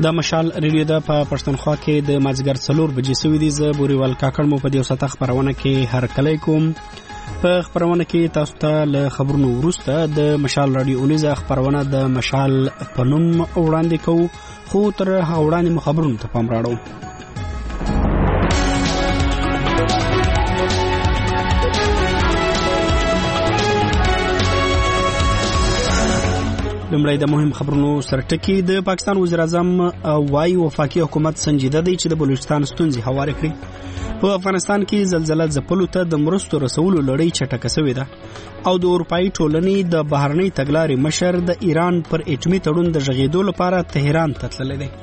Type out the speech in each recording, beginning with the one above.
د مشال ریډیو د په پښتونخوا کې د مازیګر 4 بجې سوي دي. زه بوريوال کاکړ مو په دې وسته خبرونه کې هر کله کوم. په خبرونه کې تاسو ته له خبرونو وروسته د مشال رادیو اونیزه خبرونه د مشال پنوم وړاندې کوو، خو تر هغه وړاندې مو خبرونو ته پام راړو. لمړی د مهم خبرونو سرټکی. د پاکستان وزیر اعظم وايي وفاقي حکومت سنجیده دی چې د بلوچستان ستونزې هوارې کړي. په افغانستان کې زلزلہ ځپلو ته د مرستو رسولو لړۍ چټکه شوې ده او د اروپایي ټولنې د بهرنۍ تګلارې مشر د ایران پر اټومي تړون د غږېدو لپاره تهران ته تللی دی.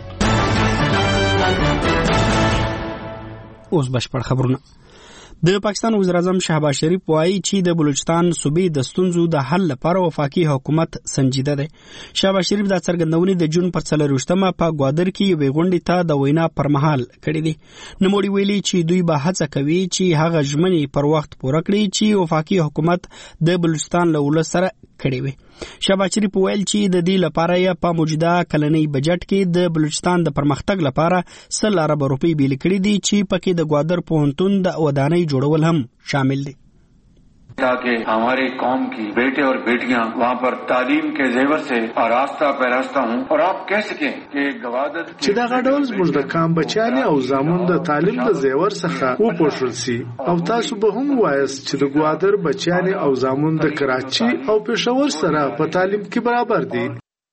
اوس بشپړ خبرونه. د پاکستان وزیر اعظم شهباز شریف وايي چې د بلوچستان صوبې د ستونزو د حل لپاره وفاقي حکومت سنجیده دی. شهباز شریف د څرګندونې د جون پر 4 په ګوادر کې یوې غونډې ته د وینا پر مهال کړې دي. نوموړي ویلي چې دوی به هڅه کوي چې هغه ژمنې پر وخت پوره کړي چې وفاقي حکومت د بلوچستان له ولس سره کړې وي. شهباز شریف ویل چې د دې لپاره یې په موجوده کلنۍ بجټ کې د بلوچستان د پرمختګ لپاره 100 ارب روپۍ بیل کړي دي چې پکې د ګوادر پوهنتون د ودانۍ جوړول هم شامل دي. ताकि हमारी कौम की बेटे और बेटियां वहाँ पर तालीम के जेवर से आरास्ता पैरास्ता हूँ और आप कह सकें कि गवादर چې دا غډول زموږ د کام بچیانې او زامن د تعلیم د زیور څخه وپوښل سي او تاسو به هم وایست چې د ګوادر بچیانې او زامن د کراچي او پېښور سره په تعلیم کې برابر دي.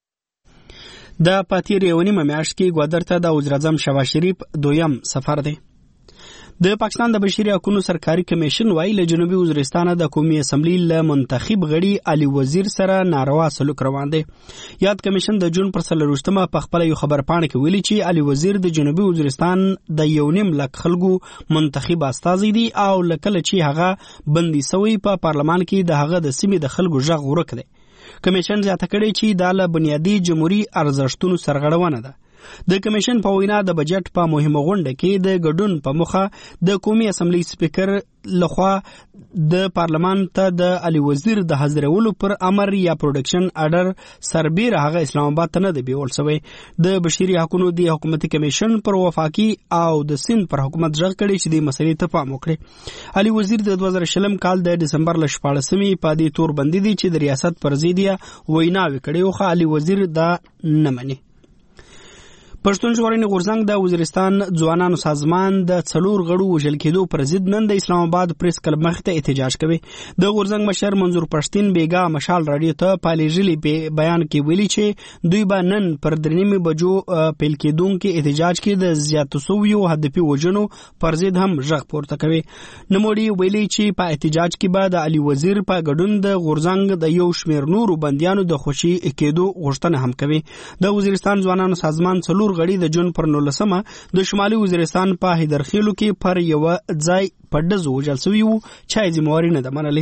د پاتیر یو نیمه میاشت کې ګوادر ته د وزیر اعظم شهباز شریف دویم سفر دی. د پاکستان د بشري حقوقو سرکاري کمیشن وايي له جنوبي وزیرستان د قومي اسمبلی له منتخب غړي علي وزیر سره ناروا سلوک روان دی. یاد کمیشن د جون پر 4 په خپل یو خبر پاڼه کې ویلي چې علي وزیر د جنوبي وزیرستان د 1.5 لک خلکو منتخب استازی دی او لکه چې هغه بندي سوی په پارلمان کې د هغه د سیمې د خلکو ژغ ورک دی. کمیشن زیاته کړي چې دا له بنیادی جمهوریت ارزښتونو سرغړونه ده. د کمیشن په وینا د بجټ په مهمه غونډه کې د ګډون په مخه د قومي اسمبلی سپیکر لخوا د پارلمان ته د علي وزیر د حاضرولو پر امر یا پروډکشن اډر سربیره هغه اسلام آباد ته نه دی بیول شوی. د بشري حقوقو د حکومتي کمیشن پر وفاقي او د سند پر حکومت ژغ کړي چې د مسلې ته پام وکړي. علي وزیر د 2020 کال د دسمبر ل 14 په دې تور بندي دي چې د ریاست پر ضد ویناوي کړي او علي وزیر دا نه مني. پښتون ژغورنې غورځنګ د وزیرستان ځوانانو سازمان د 4 غړو وژل کېدو پر ضد نن د اسلام آباد پریس کلب مخ ته احتجاج کوي. د غورځنګ مشر منظور پښتين بیګا مشال رادیو ته پالیژلی بیان کې ویلي چې دوی به نن پر 3 بجو پیل کېدونکو احتجاج کې د زیاتو سویو هدفي وژنو پر ضد هم ژغ پورته کوي. نوموړي ویلي چې په احتجاج کې به د علي وزیر په ګډون د غورځنګ د یو شمېر نورو بنديانو د خوشي کېدو غوښتنه هم کوي. د وزیرستان ځوانانو سازمان 4 غړي د جون پر 19 د شمالي وزیرستان په هیدرخیلو کې پر یو ځای په ډزو وژل شوي وو چې ذمہواري نه ده منلې.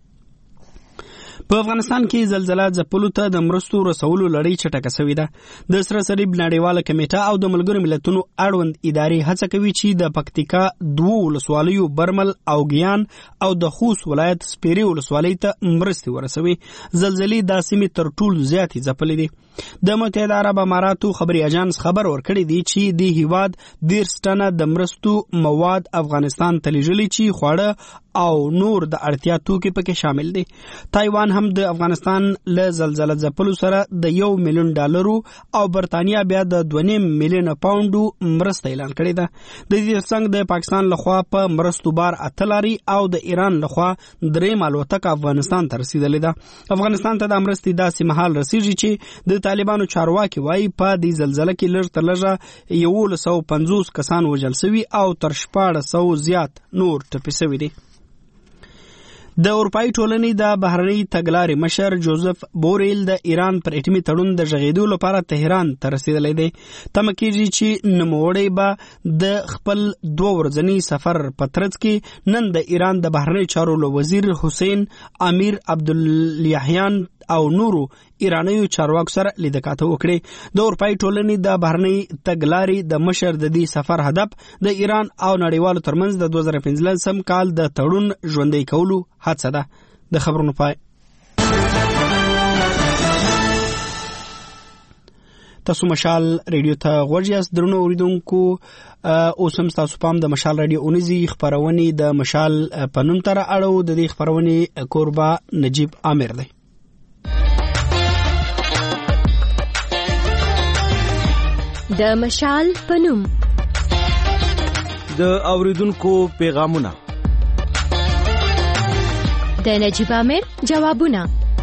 په افغانستان کې زلزلہ ځپلو ته د مرستو رسولو لړۍ چټکه شوې ده. د سره صلیب نړیواله کمیټه او د ملګرو ملتونو اړوند ادارې هڅه کوي چې د پکتیکا 2 ولسوالیو برمل او ګیان او د خوست ولایت سپیري ولسوالۍ ته مرستې ورسوي. زلزلې د سیمې تر ټولو زیاتې ځپلې دي. د متحده عرب اماراتو خبري اژانس خبر ورکړی دی چې د هیواد 10 ټنه د مرستو مواد افغانستان ته لیږلي چې خواړه او نور د اړتیا توکي پکې شامل دي. تایوان هم د افغانستان له زلزلہ ځپلو سره د $1 ملیون او برتانیا بیا د 2.5 ملیون پاونډو مرسته اعلان کړې ده. د دې څنګه د پاکستان لخوا په مرستو بار اتلاري او د ایران لخوا 3 الوتکه افغانستان ته رسیدلې ده. افغانستان ته د مرستې داسې مهال رسیږي چې د طالبانو چارواکي وایي په دې زلزلہ کې لږ تر لږه 150 کسان وژل شوي او تر 1400 زیات نور ټپي شوي دي. د اروپایي ټولنې د بهرنۍ تګلارې مشر جوزف بوریل د ایران پر اټومي تړون د غږېدو لپاره تهران ته رسیدلی دی. تمه کېږي چې نوموړی به د خپل 2 ورځني سفر په ترڅ کې نن د ایران د بهرنۍ چارو وزیر حسین امیر عبدالیحیان او نورو ایرانیو چارواکو سره لیدکاته وکړي. د اروپایي ټولنې د بهرنۍ تګلارې د مشر د دې سفر هدف د ایران او نړیوالو ترمنځ د 2015 کال د تړون ژوندی کولو هڅه ده. د خبرونو پای. تاسو مشال ریډیو ته غوږ یاست درنو اوریدونکو. اوس هم تاسو پام د مشال ریډیو اونیزي خبرونه د مشال پنوم تر اړو د دې خبرونه کوربا نجیب عامر دی. د مشال پنوم د اوریدونکو پیغامونه، د نجیب عامر جوابونه.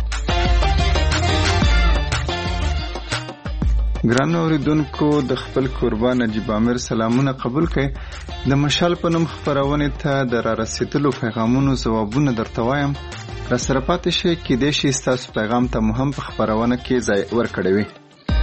ګران اوریدونکو د خپل قربان نجیب عامر سلامونه قبول کړئ. د مشال په نوم خبرونه ته د را رسیدلو پیغامونو ځوابونه درته وایم. را سره پاتې شئ کېدای شي ستاسو پیغام ته مو هم په خبرونه کې ځای ورکړی وي.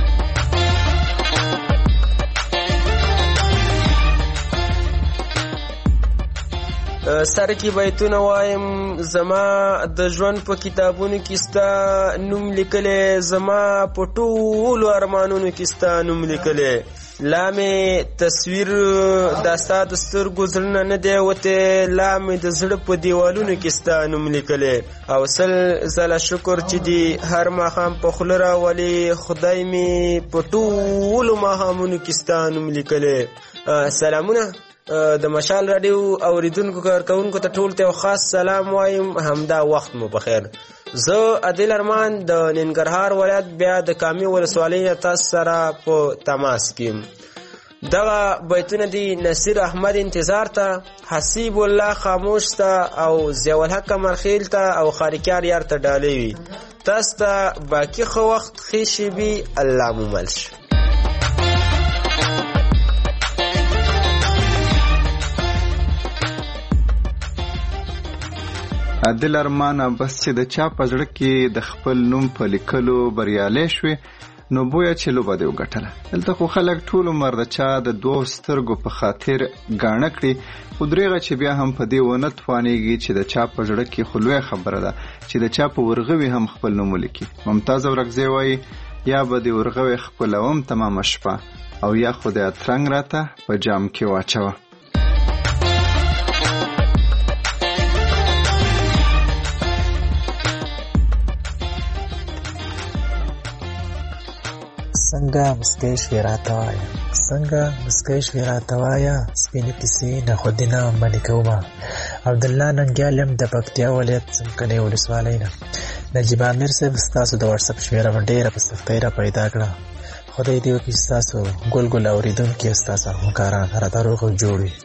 سره کې بیتونه وایم. زما د ژوند په کتابونو کې ستا نوم لیکلې، زما په ټولو ارمانونو کې ستا نوم لیکلې. لا مې تصویر دا ستا د سترګو زړه نه دی وتی، لا مې د زړه په دیوالونو کې ستا نوم لیکلې. او سل زله شکر چې دی هر ماښام په خوله راولي، خدای مې په ټولو ماښامونو کې ستا نوم لیکلې. سلامونه د مشال رادیو اوریدونکو کارکونکو ته ټول ته خاص سلام وایم. همدا وخت مو بخیر. زه عادل ارمان د ننګرهار ولایت بیا د کامی ولسوالۍ تاسو سره په تماس کې. دغه بیتونه دی نصیر احمد انتظار ته، حسیب الله خاموش ته، او ضیاء الحق مرخیل ته، او خاریکار یار ته ډالۍ وي. تاسو ته باقی خو وخت ښې شېبې الله مو مل شي. عادل ارمان بس چې د چا په زړه کې د خپل نوم په لیکلو بریالي شوي نو بویا چې لوبه دی وګټله. دلته خو خلک ټول عمر د چا د دوو سترګو په خاطر ګاڼه کړي، خو درېغه چې بیا هم په دې ونه توانېږي چې د چا په زړه کې خو لویه خبره ده چې د چا په ورغوي هم خپل نوم ولیکي. ممتاز اورکزی وایي یا به د ورغوي خپلوم تمامه شپه، او یا خو د اترنګ راته په جام کې واچوه. څنګه مسکۍ شوې راته وایه، څنګه مسکۍ شوې راته وایه، سپینې کیسې نه خودینه منې کومه. عبدالله ننګیال یم د پکتیا ولایت څمکنۍ ولسوالۍ نه. نجیب عامر صاحب ستاسو د واتساپ شمېره مې ډېره په سختۍ را پیدا کړه. خدای دې وکړي ستاسو ګل ګل اورېدونکي او ستاسو همکاران راته روغ او جوړ وي.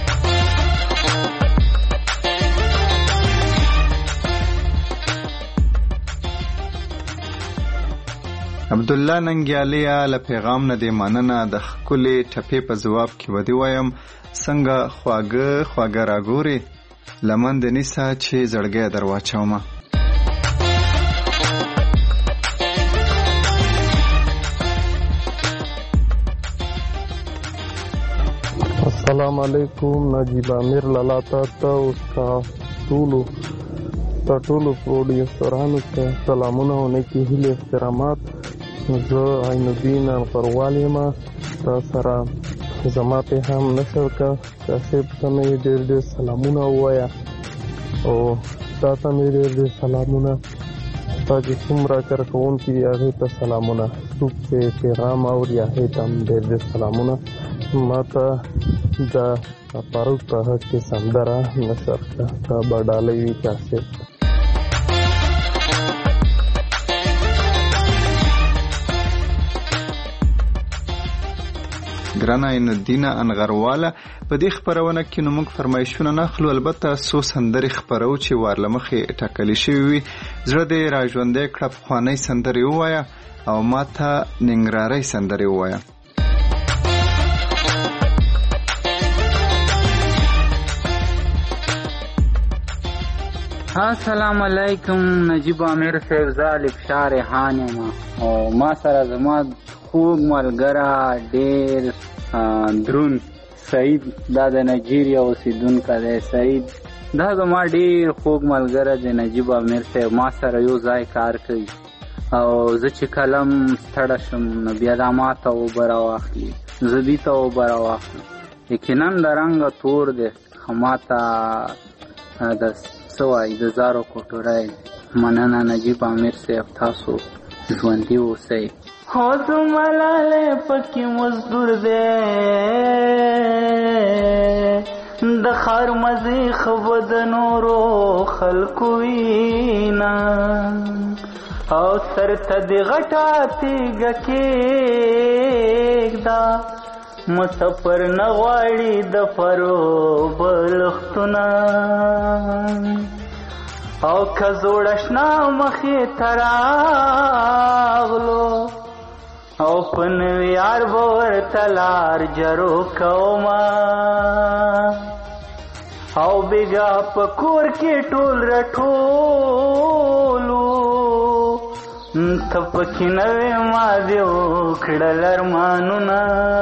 عبدالله ننګیالیا له پیغام نه دی مننه. د ښکلې ټپې په ځواب کې ودی وایم څنګه خواږه خواږه راګورې لمن د نیسه چې زړګی در واچومه. السلام علیکم. نجیب عامر لالا ته اوستا ټولو پروډیوسرانو ته سلامونه او نیکې هیلې احترامات. زه عین الدین انقروال یم. تا سره زما پیغام نشر که صاحب ته مې ډېر ډېر سلامونه ووایه، او تا ته مې ډېر ډېر سلامونه. تا چې څومره کارکوونکي دي هغې ته سلامونه. څوک چې پیغام اوري هغې ته هم ډېر ډېر سلامونه. ما ته د فاروق په حق کې سندره نشر کړه، تا به ډالۍ وي کاسې. ګران عین الدین انغرواله په دې خبرونه کې نو موږ فرمایشونه نه اخلو، البته څو سندرې خبرو چې ورله مخې ټاکلې شوي وي. زړه دې را ژوندی کړه پخوانۍ سندرې ووایه او ما ته ننګرهارۍ سندرې ووایه. السلام علیکم. نجیب عامر صاحب زالب شاه ریحان یم، او ما سره زما خوږ ملګری ډېر درون سعید، دا د نایجیریا اوسېدونکی دی. سعید دا زما ډېر خوږ ملګری دی. نجیب عامر صاحب ما سره یو ځای کار کوي، او زه چې کلم ستړی شم نو بیا دا ما ته اوبه راواخلي، زه دې ته اوبه راواخلم. یقینا د رنګه تور دی، خو ما ته د څه وایي د زارو کوټوری. مننه نجیب عامر صاحب، تاسو ژوندي اوسئ. هو زملاله پکې مزدور دی د خار مزي خود نورو خلقو وینا او سر ته د غټاتی گکیږدا مسافر نغواړي د فرو بلختونه او کزوړشنا مخې تراغلو او پنوی یار بور تلار جرو کوما او بیگا پکور کې ټول رټولو تپکی نوی ما دیو کڑل ارمانونا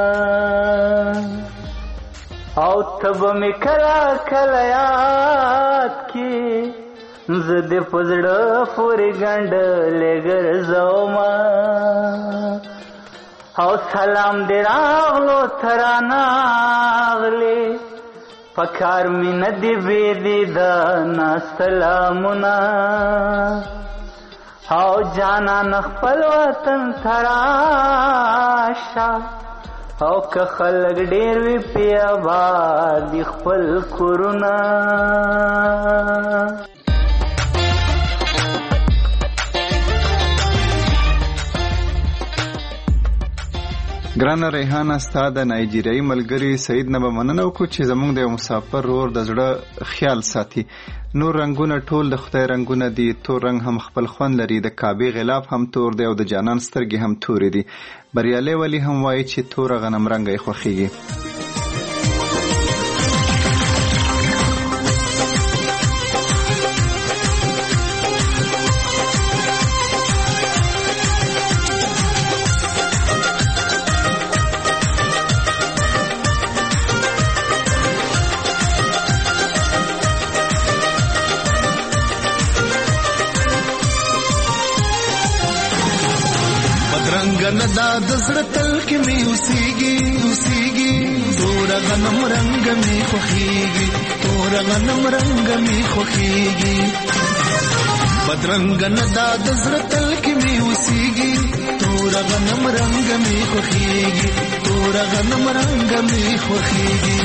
او تب می کلا کلا یاد کی زد پزڑ پوری گنڈ لگر زوما او سلام دی راغلو تراناغلی پکار می ندی بیدی دانا سلامونا او جانا نخپل وطن تراشا او که خلق ډیر وی پی آباد دی خپل کورونا ګرانه ریحانه ستا د نایجیریایي ملګري سعید نه به مننه وکړو چې زموږ د یو مسافر ورور د زړه خیال ساتي. نور رنګونه ټول د خدای رنګونه دي. تور رنګ هم خپل خوند لري. د کعبې غلاف هم تور دی او د جانان سترګې هم تورې دي. بریالی ولی هم وایي چې توره غنم رنګه یې خوښیږي. دا د زړه تل کې مې اوسېږي تور غنم رنګ مې خوښيږي تور غنم رنګ مې خوښيږي بدرنګ نه دا د زړه تل کې مې اوسېږي تور غنم رنګ مې خوښيږي تور غنم رنګ مې خوښيږي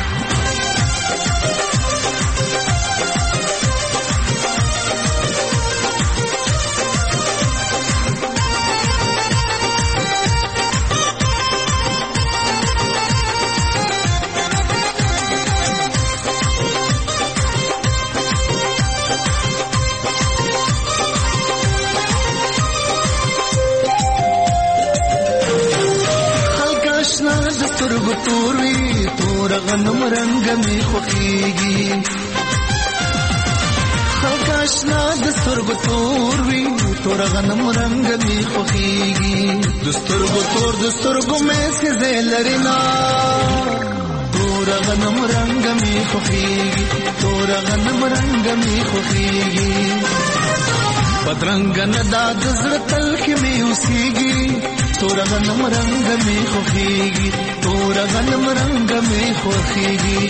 تور وی تور غنم رنگ می خوخیږي خلک آشنا د سترګو تور وی تور غنم رنگ می خوخیږي د سترګو مې سزه لرینا تور غنم رنگ می خوخیږي تور غنم رنگ می خوخیږي بدرنګ نه دا د زړه تل کې می اوسېږي تور غنم رنگ می خوخیږي تور غنم رنگ می خوخیږي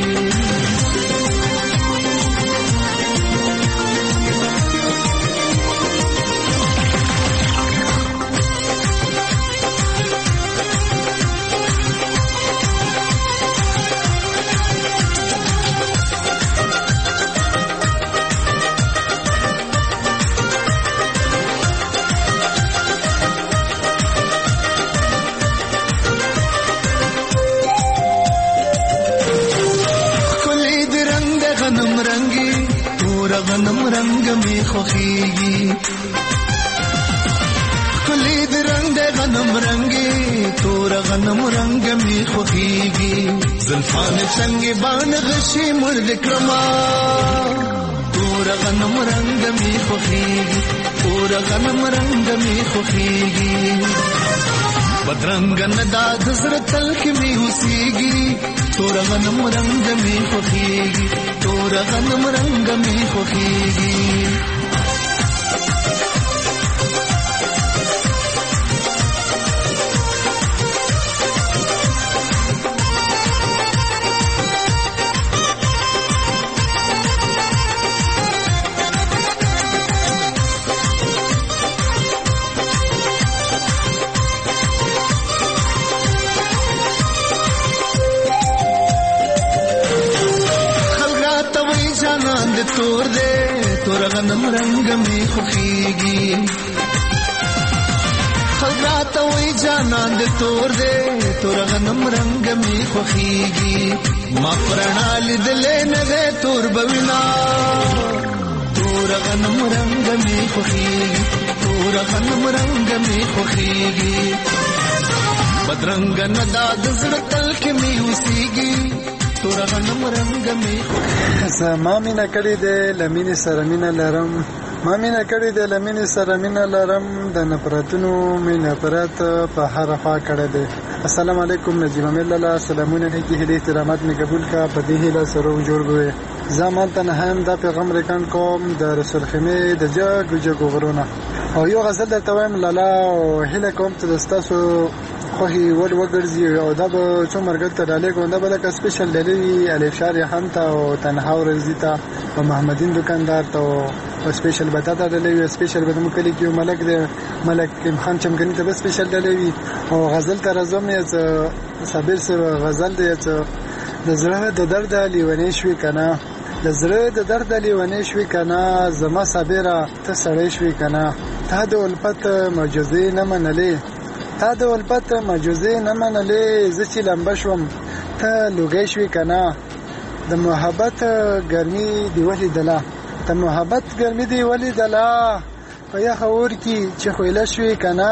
غنم رنگ می خوخیږي کلی د رنگ د غنم رنگي تور غنم رنگ می خوخیږي زلفان څنګه باندې غشي مرد کرما تور غنم رنگ می خوخیږي تور غنم رنگ می خوخیږي بدرنګ نه دا د زړه تل کې می اوسېږي تور غنم رنگ می خوخیږي تور غنم رنگ می خوخیږي غنم رنگ می خوخیږي خلراته وای جانان د تور دې تور غنم رنگ می خوخیږي ما پرانا لیدلې نه دې تور بوینا تور غنم رنگ می خوخیږي تور غنم رنگ می خوخیږي بدرنګ نه داد زړه تل کې می وسیږي تور غنم رنگ می خوخیږي ما مینا کړی دې لمینه سره مینا لرم ما مینا کړی دې لمینه سره مینا لرم د نفرتونو مینا نفرت په هر خوا کړی دې السلام علیکم نجیب امیر لاله سلامونه نیکی هدیه احترامات می قبول کا په دې هیله سره جوړ وې زمان ته هم دا پیغام ریکان کوم د رسول خیمه د جګ غرونه او یو غزل درته وایم لاله او هیله کوم ته تاسو خوهي ور وګرځي او دا به څو مرګ ته ډالې کوم دا به لکه سپیشل ډالې الف شاری هم ته او تنها ورزیتا او محمدین دکاندار ته او سپیشل بتا ته ډالې سپیشل به مو کلی کې ملک دې ملک خان چمګنی ته به سپیشل ډالې او غزل ته راځم یې صابر سره غزل دې د زړه د درد لیونی شوي کنه د زړه د درد لیونی شوي کنه زما صابره ته سړی شوي کنه ته د الفت معجزې نه منلې تا د الفت معجزې نه منلې زه چې لمبه شوم ته لوګی شوي کنه د محبت ګرمي دی ولیدله د محبت ګرمي دی ولیدله په یخ اور کې چې خویله شوي کنه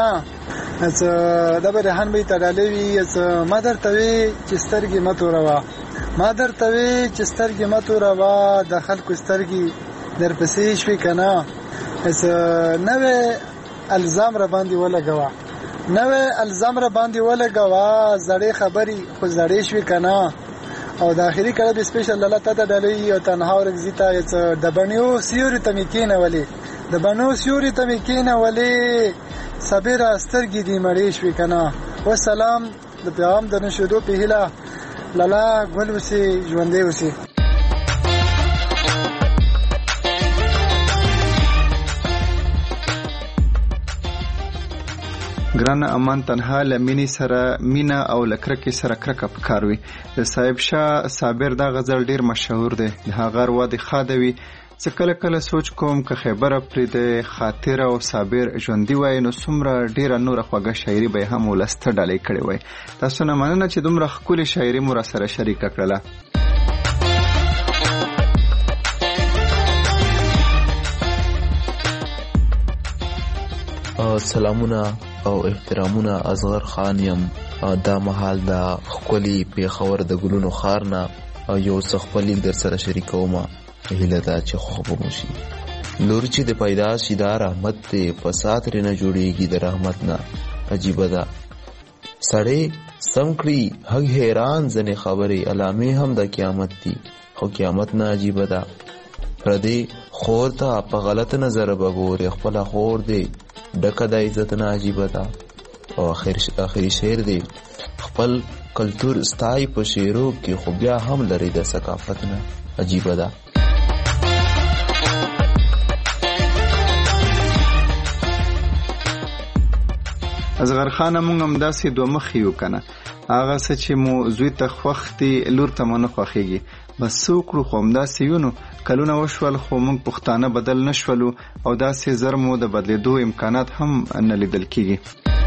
دا به رحان به تړلې وي ما درته وی چې سترګې مه توروه ما درته وی چې سترګې مه توروه د خلکو سترګې درپسې شوي کنه نوې الزام را باندې ولګوه نوې الزام را باندې ولګوه زړې خبرې خو زړې شوي کنه او د اخري کړه به سپیشل الله تعالی ډالې او تنها ورګزي ته د بنیو سیوري ته میکینه ولې د بنو سیوري ته میکینه ولې صبره سترګې دې مړې شوي کنه والسلام د پیغام د نشودو په هیله لالا ګل وسی ژوندې وسی ګران امان تنها لمینی سره مینا او لکرکی سره کرکه پکاروي د صاحب شاه صابر دا غزل ډیر مشهور دی د هغه ورو د خادوي څه کله کله سوچ کوم که خبره پرې د خاطر او صابر ژوندۍ وای نو څومره ډیره نور خوږه شاعري به هم ولسته ډالې کړې وای تاسو نه مننه چې دومره ښکلې شاعري مو را سره شریکه کړله سلامونه او احترامونه اصغر خان یم دا محال دا خپلی پیښور د ګلونو خارنا او یو څه خپلی در سره شریکوم هیله دا چې خو به مشي نور چې د پیدا شي دا رحمت ته فساد رنه جوړیږي د رحمت نه عجیب ده سړی سمکړي هغه حیران ځنه خبره علامه هم د قیامت دي خو قیامت نه عجیب ده پردي خور ته په غلط نظر وګوري خپل خور دی ډکه د عزت نه عجیب ده او اخري شعر دی خپل کلچر ستای په شعرو کې خو بیا هم لري د ثقافت نه عجیب ده اصغر خان مونږ هم داسې دوه مخ یو کنه هغه څه چې مو زوی ته خوختي لور ته مونږ خوخيږي بس څوک خو هم داسې یو نو کلونه وشول خو مونږ پښتانه بدل نشولو او داسې زر مو د بدلیدو امکانات هم نه لیدل کیږي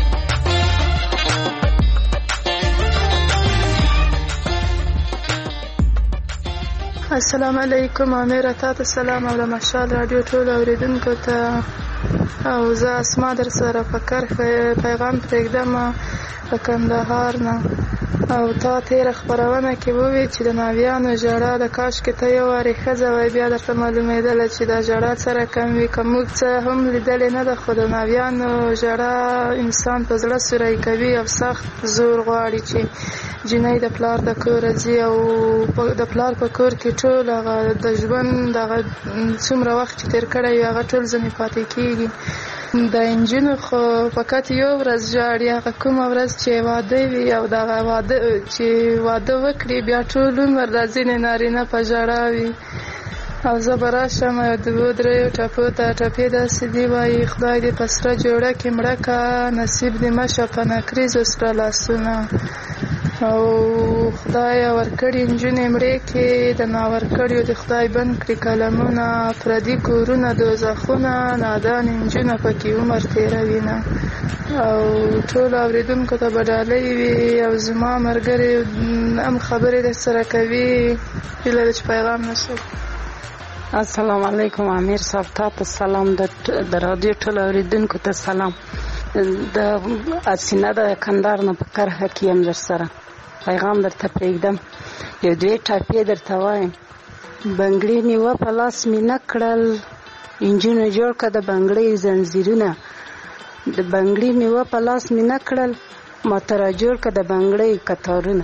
السلام علیکم امیر تاسو سلام او د مشال رادیو ټول اوریدونکو ته او زه اسما در سره فکر پیغام پرېږدم په کندهار نه او تا تیر خبرونه کې ووی چې د ناویانو ژړا د کاش کې ته یو وارې ښځه وای بیا درته معلومېدله چې دا ژړا سره کم وي که موږ څه هم لیدلې نه ده خو د ناویانو ژړا انسان په زړه سوری کوي او سخت زور غواړي چې جنۍ د پلار د کوره ځي او د پلار په کور کې ټول هغه د ژوند دغه څومره وخت چې تېر کړی وي هغه ټول ځینې پاتې کېږي د انجونو خو فقط یو ورځ ژاړي هغه کومه ورځ چې واده وي او دغه واده چې واده وکړي بیا ټول عمر د ځینې نارینه په ژړا وي او زه به راشم او دوو دریو ټپو ته ټپې داسې دي وایي خدای دې په سره جوړه کې مړه که نصیب دې مه شه په نکریزو سره لاسونه او خدای ورکړي نجونې مړې کې د ناورکړیو د خدای بند کړي قلمونه، پردي کورونه دوزخونه، نادان نجونه پکې عمر تېروینه. او ټول اورېدونکو ته به ډالۍ وي او زما ملګري هم خبرې درسره کوي. هیله ده چې پیغام رسوي. السلام علیکم امیر صاحب، تاسو سلام. د رادیو ټول اوریدونکو ته سلام. د اسینه د کندهار نه په کرخه کې یم درسره. پیغام درته پرېږدم. یو دوې ټاپې درته وایم. بنګړي نیوه په لاس مې نه کړل، انجونو جوړ کړه د بنګړۍ زنځیرونه. د بنګړي نیوه په لاس مې نه کړل، ماته را جوړ کړه د بنګړۍ کتارونه.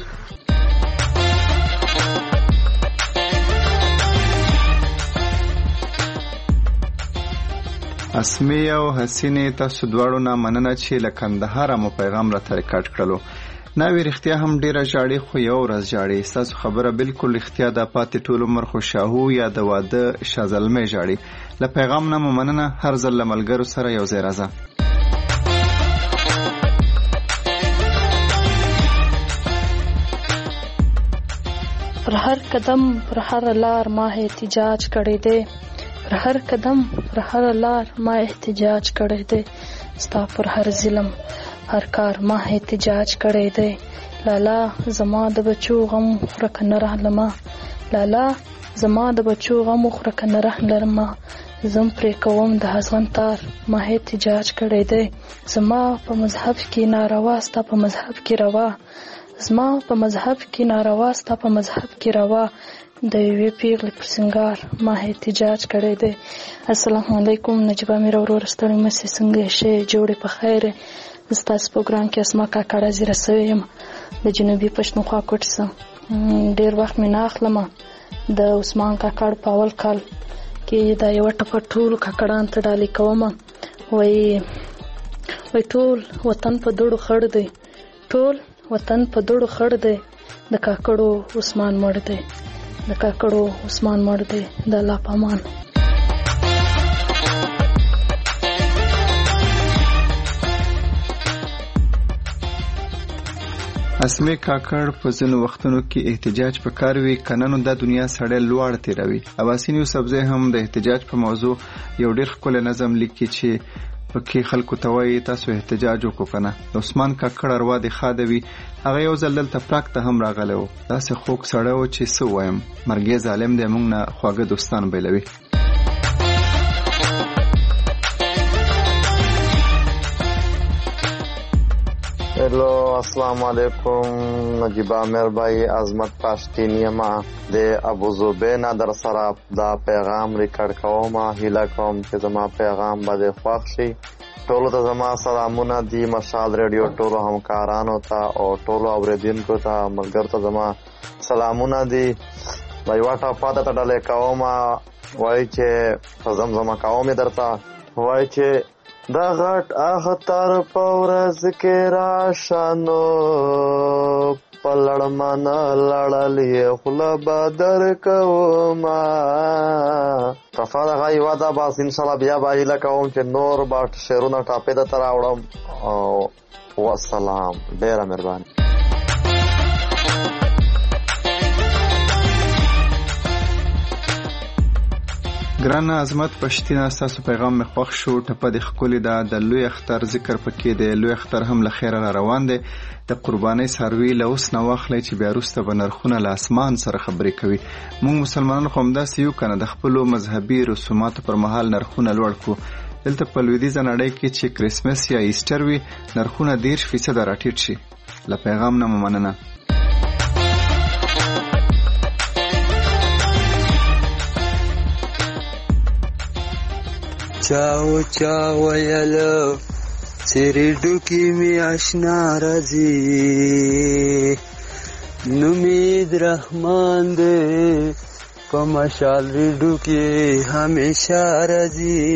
اسمې او حسینې، تاسو دواړو نه مننه چې له کندهاره مو پیغام راته ریکارډ کړلو. ناوې رښتیا هم ډېره ژاړې، خو یو ورځ ژاړې. ستاسو خبره بالکل رښتیا ده. پاتې ټول عمر خو شاهو یا د واده شازلمې ژاړې. له پیغام نه مو مننه. هر ځل له ملګرو سره یو ځای راځه. پر هر قدم پر هر لار ما احتجاج کړی دی، پر هر قدم پر هر لار ما احتجاج کړی دی. ستا پر هر ظلم هر کار ما احتجاج کړی دی. لالا زما د بچو غم خوره که نه رحلمه، لالا زما د بچو غم خوره که نه رحلمه. زم پرې کوم د هزغن تار ما احتجاج کړی دی. زما په مذهب کې ناروا، ستا په مذهب کې روا. زما په مذهب کې ناروا، ستا په مذهب کې روا. د یوې پیغلې پر سنگار ما احتجاج کړی دی. السلام علیکم. نجیب امیر ورور ستړی مسې، څنګه شې؟ جوړې په خیر. ستاسو پروګرام کې اسما کاکړه زیره سوی یم د جنوبي پښتونخوا کوټ څخه. ډېر وخت مې نه اخلمه. د عثمان کاکړ په اول کال کې دا یوه ټپه ټولو کاکړانو ته ډالۍ کومه. وایي ټول وطن په دوړو خړ دی، ټول وطن په دوړو خړ دی، د کاکړو عثمان مړ دی، د کاکړو عثمان مړ دی. د الله په امان. اسمې کاکړ په ځینو وختونو کې احتجاج په کار وي، کننو دا دنیا سړی لوړ تیروي. اباسین یوسفزی هم د احتجاج په موضوع یو ډېر ښکلی نظم لیکي چې پکې خلکو ته وایي تاسو احتجاج وکړو کنه. د عثمان کاکړ اروا دې ښاده وي. هغه یو ځل دلته پراک ته هم راغلی و. داسې خوږ سړی و چې څه ووایم، مرګی ظالم دی موږ نه خواږه دوستان بیلوي. हेलो अस्सलाम वालेकुम. नजीब आमिर भाई आजमत پاشتینی ما د ابو زبینا در سره دا پیغام ریکارډ کوم. هیله کوم چې زما پیغام به خوښ شي. ټولو ته زما سلامونه دي، مشال ریډیو ټولو همکارانو ته او ټولو اوریدونکو ته ملګرو ته زما سلامونه دي. دا یوه ټپه درته ډالۍ کوم. وایي چې زمزمه کوم یې درته. وایي چې دا غټ اختر په ورځ کې راشه نو په لړمانه لړل یې خوله به درکومه. ټپه دغه یوه ده. بس انشاءالله بیا به هیله کوم چې نور به شعرونه ټاپې درته راوړم. او والسلام. ډېره مهرباني. ګرانه عظمت پښتینه، ستاسو پیغام مې خوښ شو. ټپه دې ښکلې ده. د لوی اختر ذکر پکې دی. لوی اختر هم له خیره را روان دی. د قربانۍ څاروي له اوس نه واخلئ چې بیا وروسته به نرخونه له اسمان سره خبرې کوي. موږ مسلمانان خو همداسې یو که نه، د خپلو مذهبي رسوماتو پر مهال نرخونه لوړ کړو. دلته په لویدیځه نړۍ کې چې کرسمس یا ایسټر وي نرخونه 30% راټیټ شي. له پیغام نه مو مننه. چاو چاو یلو سری ډوکی می آشنا راځي، نومید رحمان دې په مشال ریډو کې همیشه راځي.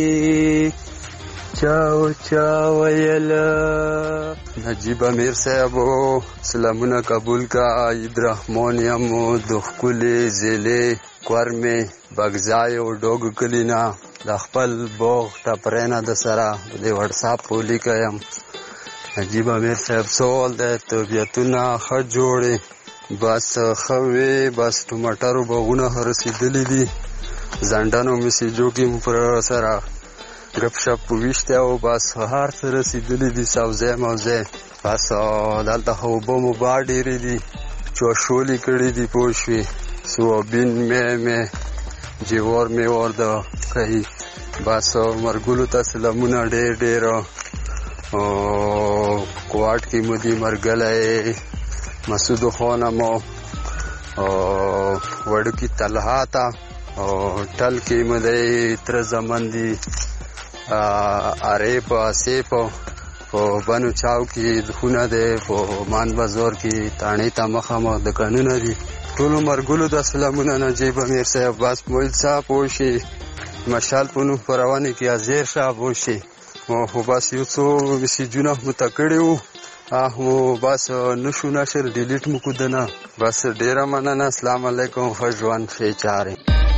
چاو چاو یلو نجیب امیر صاحبو سلامونه قبول کا. عید رحمان یمو د ښکلې ضلع کورمې بګځای او ډوګ کلینا د خپل بوغ ټپرینه د سره د وټساپ په لیکه یم. نجیب امیر صاحب سوال دی طبیعتونه ښه جوړې بس ښه وې بس ټماټرو باغونه رسېدلي دي زنډنو میسیجو کې مو پر سره ګپ شپ وویشتې او بس هر څه رسېدلي دي سبزی موزی بس دلته خو اوبه مو با ډېرې دي چوشولې کړي دي پوه شوې سوابین مې جوار میوار د کوي بس مرګلو ته سلامونه ډېر ډېر کوټ کې مو دي مرګلی مسعود خانه مو وړوکي طلحه ته ټل کې مو دی تره زمن دي ارې په اسې په بنو چاو کې دخونه دی په مان بازار کې تاڼې ته مخامخ دکانونه دي ټولو مرګلو د سلامونه نجیب امیر صاحب بس مویل صاحب وشي مشال په نوم خپرونې کې ازیر صاحب وشي خو بس یو څو میسیجونه مو ته کړي وو خو بس نشو نشر ډیلیټ مو کو دنه بس ډیره مننه السلام علیکم ښه ژوند ښې چارې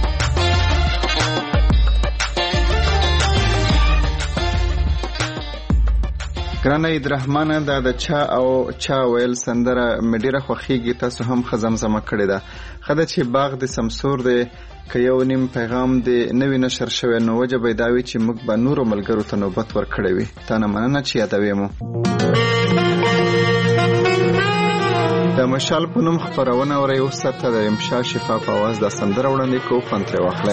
ګرانه عیدرحمانه دا د چا او چا ویل سندره مې ډېره خوښېږي تاسو هم ښه زمزمه کړې ده ښه ده چې باغ د سمسور دی که یو نیم پیغام د نوي نشر شوی نو وجه به یې دا وي چې موږ به نورو ملګرو ته نوبت ورکړی وي تا نه مننه چې یادوې مو د مشال په نوم خپرونه اورئ اوس درته د امشا شفا په اواز دا سندره وړاندې کوو خوند ترې واخلئ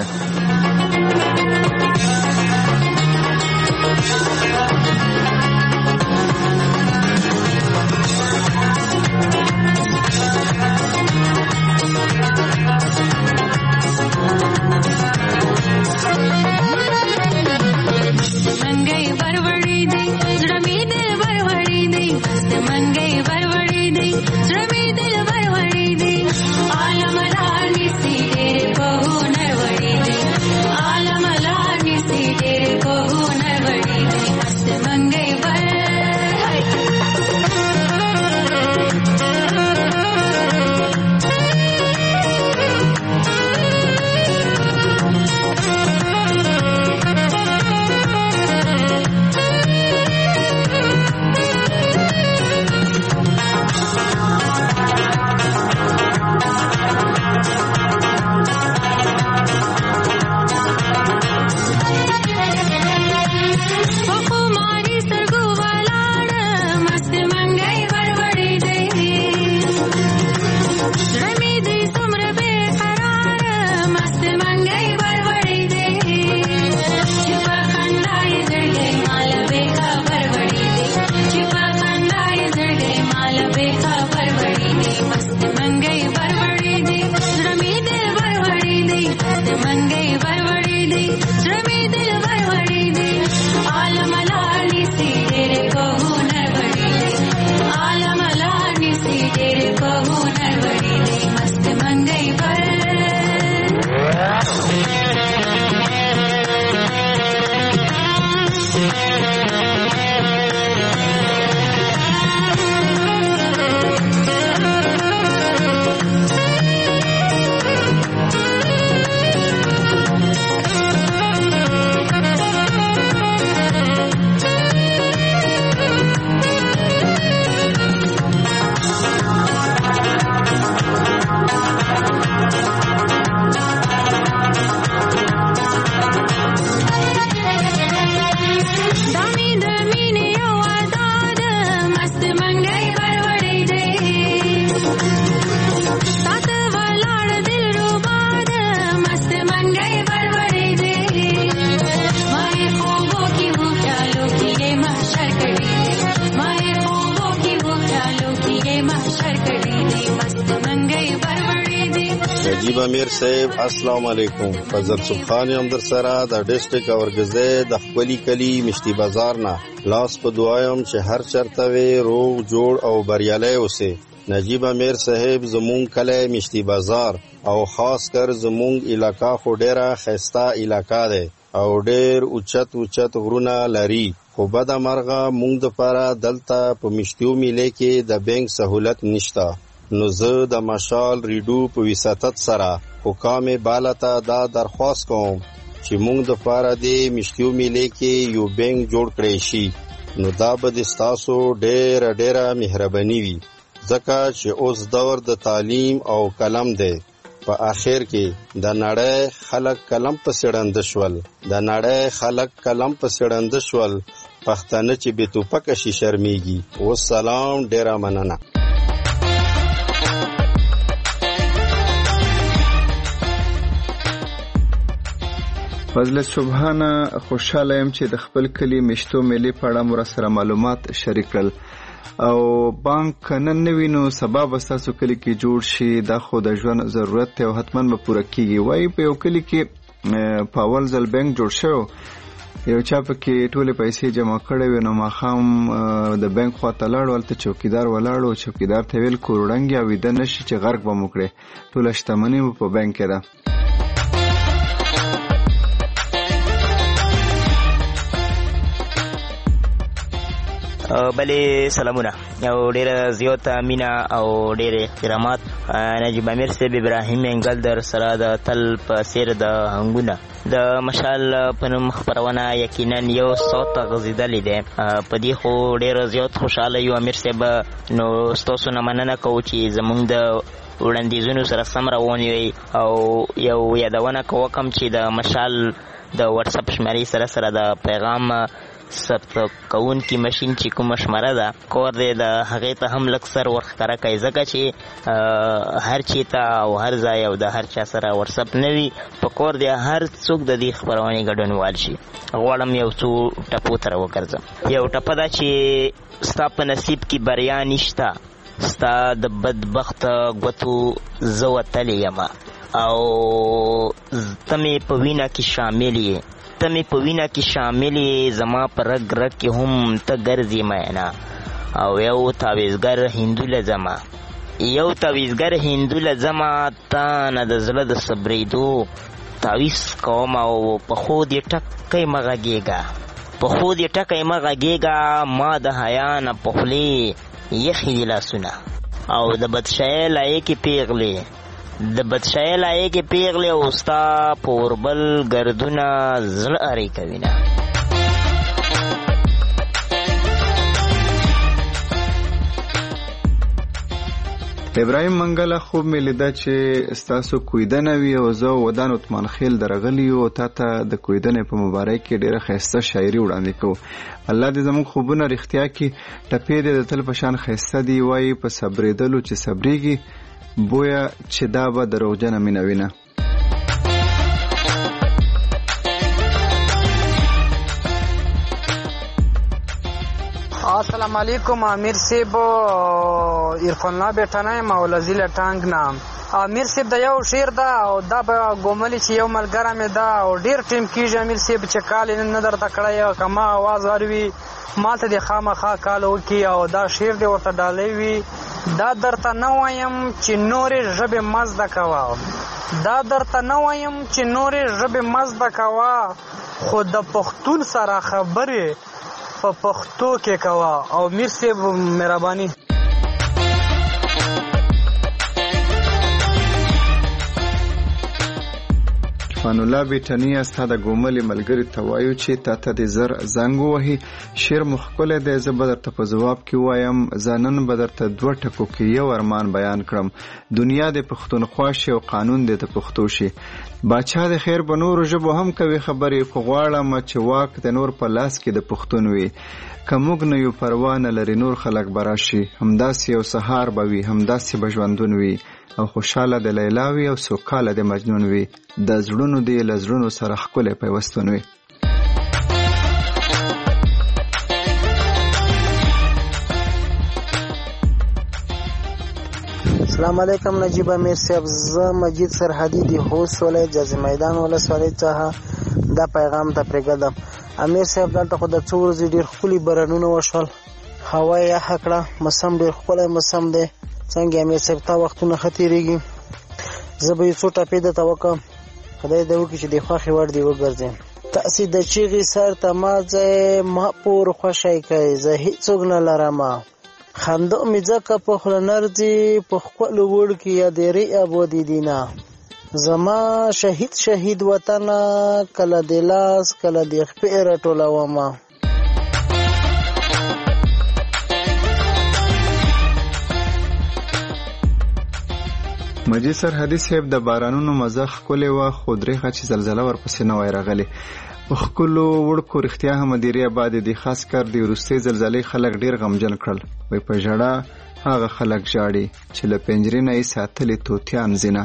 نجیب امیر صاحب السلام علیکم فضل سبحان یم در سره د ډیسټریکټ اورګزې د خپلی کلی مشتي بازار نه لاس په دعایم چې هر چرته وي روغ جوړ او بریالی اوسه نجیب امیر صاحب زمون کلی مشتي بازار او خاص کر زمون علاقہ خو ډیره خسته علاقہ ده او ډیر اوچت غرونه لري خو بد مرغه مونږ د پاره دلته په مشتیو میلې کې د بانک سہولت نشتا نو زه د مشال ریډو په وساتت سره حکام بالته دا درخواست کوم چې مونږ د پاره د مشتیو میلې کې یو بانک جوړ کړی شي نو دا به د ستاسو ډېره مهرباني وي، ځکه چې اوس دور د تعلیم او قلم دی. په آخر کې د نړۍ خلک قلم پسې ړانده شول، پښتانه چې بې توپکه شي شرمېږي. والسلام، ډېره مننه. فضل سبحانه، خوشاله یم چې د خپل کلي میشتو میلې په اړه مو سره معلومات شریک کړل. او بانک نن نه وینو سبا به ستاسو کلي کې جوړ شي، دا خو د ژوند ضرورت دی او حتما به پوره کیږي. وایي په یو کلي کې په اول ځل بانک جوړ شو، یو چا پکې ټولې پیسې جمع کړې وې، نو ماښام د بانک خواته لاړو، هلته چوکیدار ولاړو، چوکیدار ته ویل کورړنګ یا ویده نشي چې غرق به مو کړې، ټوله شتمني مو په بانک کې ده. بلې سلامونه او ډېره زیاته مینه او ډېر احترامات. نجیب امیر صاحب ابراهیم انګل در سره د تل په څېر د هنګونه د مشال په نوم خپرونه یقینا یو ساعت غځېدلې دی. په دې خو ډېر زیات خوشحاله یو امیر صاحب. نو ستاسو نه مننه کوو چې زموږ د وړاندیزونو سره سم روان وي او یو یادونه کوم چې د مشال د واتساپ شمارې سره د پیغام ثبت کوونکي ماشین چې کومه شماره ده کور دی د هغې ته هم لږ سر ورښکاره کوي، ځکه چې هر چی ته او هر ځای او د هر چا سره واتساپ نه وي. په کور دی هر څوک د دې خپرونې ګډونوال شي. غواړم یو څو ټپو ته راوګرځم. یو ټپه ده چې ستا په نصیب کې بریا نشته، ستا د بدبخت ګوتو زه وتلی یم، او ته مې په وینه کې شامل یې، زما په رګ کې هم ته ګرځې مینا. او یو تاویزګر هندو لزما تا نه د زړه د صبرېدو تاویز کوم. او په خو دې ټکی مه غږېږه، ما د حیا نه په خولې یخې دي لاسونه. او د بدشایۍ لایقې پیغلې او ستا په اوربل ګردونه زړه ارې کوي نه. ابراهیم منګله، خوب مې لیده چې ستاسو کویدنه وي او زه ودان عثمان خیل درغلی یو، تا ته د کویدنې په مبارک کې ډېره ښایسته شاعري وړاندې کوو. الله دې زموږ خوبونه رښتیا کړي. ټپې دې د تل په شان ښایسته دي. وایي په صبرېدلو چې صبرېږي، بویا چې دا به دروغجنه مینه وینه. السلام علیکم. امیر صاحب عرفان الله بیٹانه یم او له ضلع ټانګ نه. امیر صاحب د یو شعر ده او دا به ګوملي چې یو ملګری مې ده او ډېر ټیم کېږي امیر صاحب چې کال یې نه درته کړی که ما اواز واروي ماته دې خامخا کال وکړي او دا شعر دې ورته ډالۍ وي. دا درته نه وایم چې نورې ژبې مزده کوه، خو د پښتون سره خبرې په پښتو کې کوه. او میر صاحب مهرباني. عرفان الله بیټنی، ستا د ګوملي ملګري ته وایو چې تا ته د زر زنګ ووهي. شعر مو ښکلی دی، زه به درته په ځواب کې وایم. زه نن به درته 2 ټکو کې یو ارمان بیان کړم. دنیا د پښتونخوا شي او قانون د پښتو شي. باچا د خیر به نورو ژبو هم کوي خبرې، خو غواړم چې واک د نور په لاس کې د پښتون وي. که موږ نه یو پروا نه لري نور خلک به راشي، همداسې یو سهار به وي، همداسې به ژوندون وي، او خوشحاله د لیلا وي او سوکاله د مجنون وي. د زړونو دې له زړونو سره ښکلی پیوستون وي. السلام علیکم نجیب امیر صاحب، زه مجید سرحدی دی خوست ولایت جازی میدان ولسوالۍ څخه دا پیغام ته پرېږدم. امیر صاحب دلته خو د څو ورځې ډېر ښکلي بارانونه وشول، هوا یې یخه کړه، موسم ډېر ښکلی موسم دی. څنګه امیر صاحب تا وختونه ښه تېرېږي؟ زه به یو څو ټپې درته وکړم، خدای دې وکړي چې د خوښې وړ دې وګرځې. تاسې د چیغې سر ته ما ځای ما پور خوښی کوي، زه هېڅوک نه لرمه. خندا مې ځکه په خوله نرځي، په ښکلو وړکي یادېرې ابادي دینه. زما شهید وطنه، کله دې لاس کله دې خپې راټولومه. مجید سرحدي صاحب د بارانونو مزه ښکلې وه خو درېغه چې زلزله ورپسې نه وای راغلې. په ښکلو وړکو رښتیا هم مدیرې آباد دي، خاص کر د وروستۍ زلزلې خلک ډېر غمجن کړل. وایي په ژړا هغه خلک ژاړي چې له پنجرې نه یې ساتلي توتیان ځینه.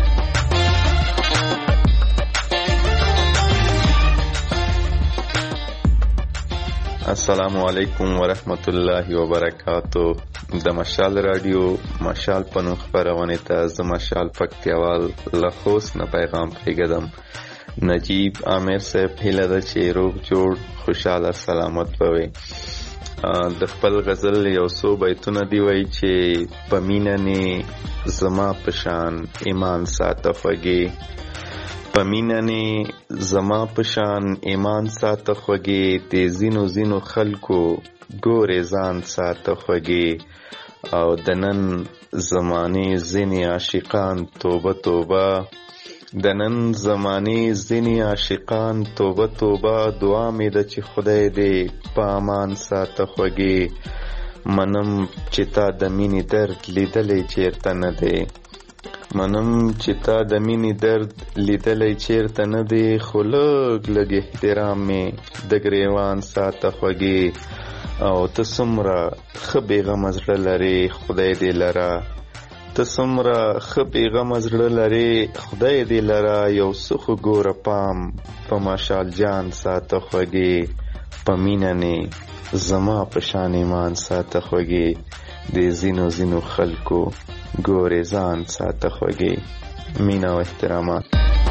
السلام علیکم ورحمت الله وبرکاتو. د مشال رادیو مشال په نوم خپرونې ته زه مشال پکتیاوال له خوست نه پیغام پرېږدم. نجیب عامر صاحب هیله ده چې روغ جوړ خوشحاله سلامت به وي. د خپل غزل یو څو بیتونه دی وایي چې په مینه نه زما په شان ایمان ساته خوږې، په مینه نه زما په شان ایمان ساته خوږې، د ځینو ځینو خلکو ګورې ځان ساته خوږې، او د نن زمانې ځینې عاشقان توبه توبه، د نن زمانې ځینې عاشقان توبه توبه، دعا مې ده چې خدای دې په امان ساته خوږې. منم چې تا د مینې درد لیدلی چیرته نه دی، منم چې تا د مینې درد لیدلی چیرته نه دی، خو لږ لږ احترام مې د ګریوان ساته خوږې. او ته څومره ښه بېغمه زړه لرې خدای دې لره، ته څومره ښه بېغمه زړه لرې خدای دې لره، یو څه خو ګوره پام په مشال جان ساته خوږې، په مینه نه زما په شان ایمان ساته خوږې، د ځینو ځینو خلکو ګورې ځان ساته خوږې. مینه او احترامات.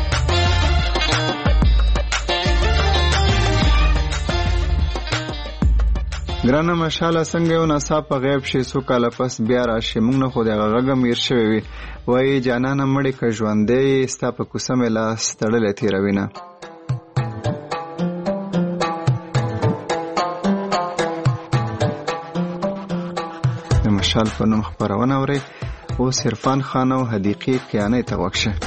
ګرانه مشاله څنګه یو ناڅاپه غیب شي، څو کاله پس بیا راشي، موږ نه خو د هغه غږ میر شوی وي. وایي جانانه مړې که ژوندی ستا په کوڅه مې لاس تړلی تېروینه. د مشال په نوم خپرونه اورئ. اوس عرفان خان او حدیقي کیانۍ ته غوږ شه.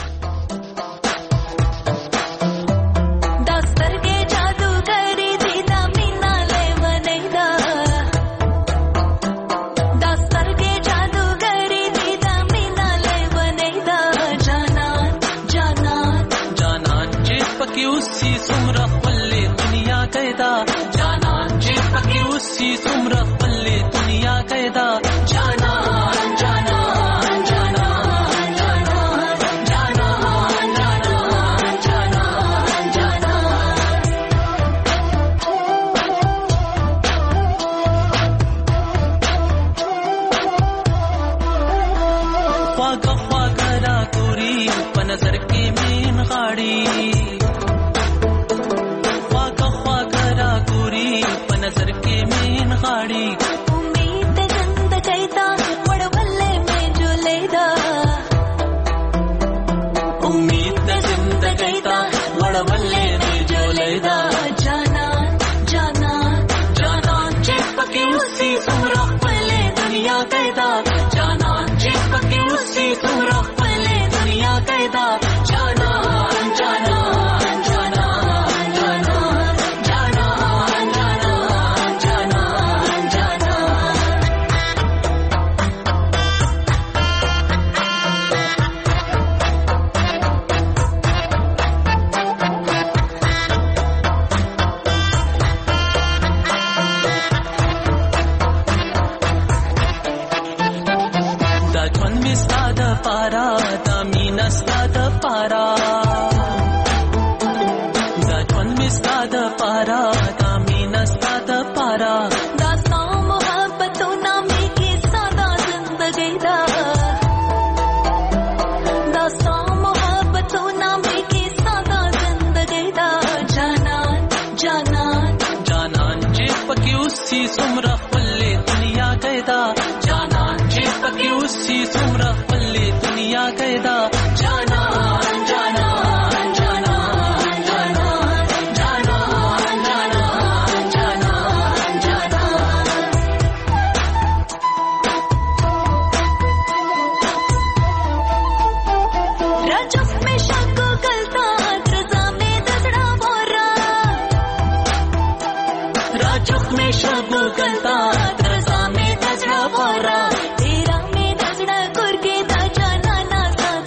तेरा में दसड़ा कुर्के दा जाना ना सा